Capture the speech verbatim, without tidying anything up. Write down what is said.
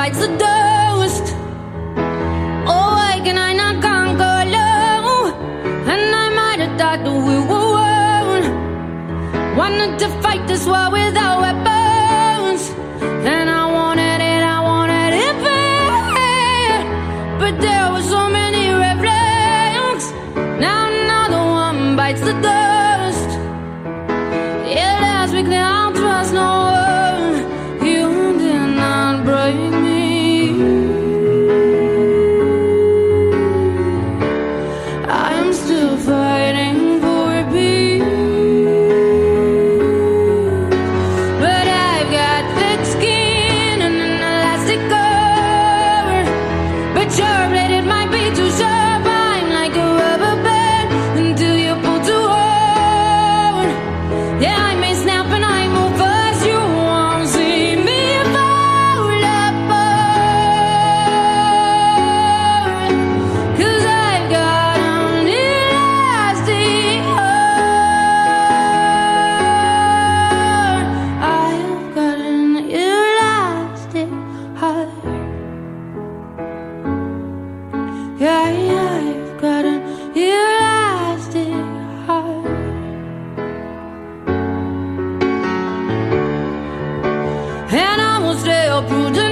bites the dust. Oh, why can I not conquer love? And I might have thought that we were one. Wanted to fight this war without weapons, and I wanted it, I wanted it bad. But there were so many red flags. Now another one bites the dust. Yeah, last week now I'll trust no one. You did not break me. I am still fighting for peace, but I've got thick skin and an elastic cover. But your blade, it might be too sharp. I'm like a rubber band until you pull too hard. Yeah, I may snap and I move fast. You won't see me fall apart, 'cause I've got an elastic heart. I've got an elastic heart. Yeah, I've got an elastic heart. And I will stay up through the